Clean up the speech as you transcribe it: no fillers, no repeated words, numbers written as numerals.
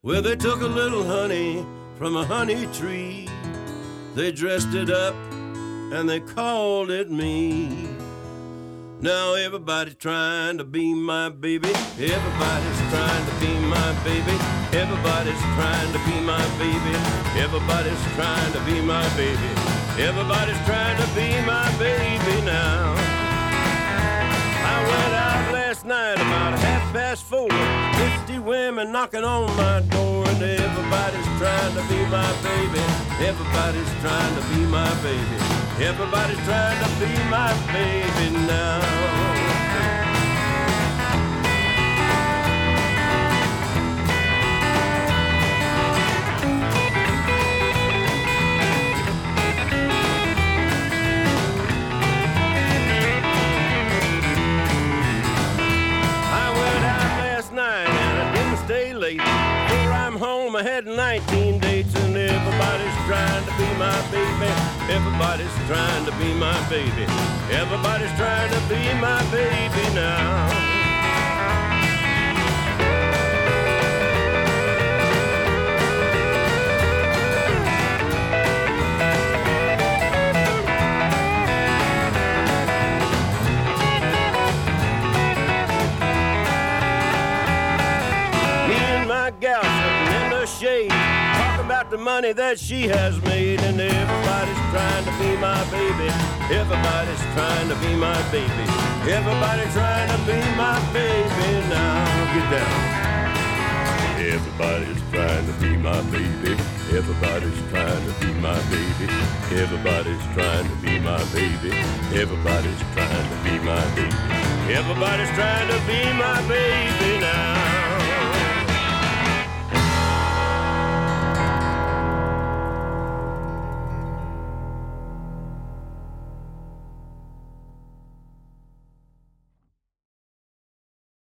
Well, they took a little honey from a honey tree. They dressed it up and they called it me. Now everybody's trying to be my baby. Everybody's trying to be my baby. Everybody's trying to be my baby. Everybody's trying to be my baby. Everybody's trying to be my baby now. I went out last night about 4:30. 50 women knocking on my door, and everybody's trying to be my baby. Everybody's trying to be my baby. Everybody's trying to be my baby now. Stay late. Before I'm home, I had 19 dates, and everybody's trying to be my baby. Everybody's trying to be my baby. Everybody's trying to be my baby now. Gal sitting in the shade, talking about the money that she has made, and everybody's trying to be my baby. Everybody's trying to be my baby. Everybody's trying to be my baby now. Get down. Everybody's trying to be my baby. Everybody's trying to be my baby. Everybody's trying to be my baby. Everybody's trying to be my baby. Everybody's trying to be my baby now.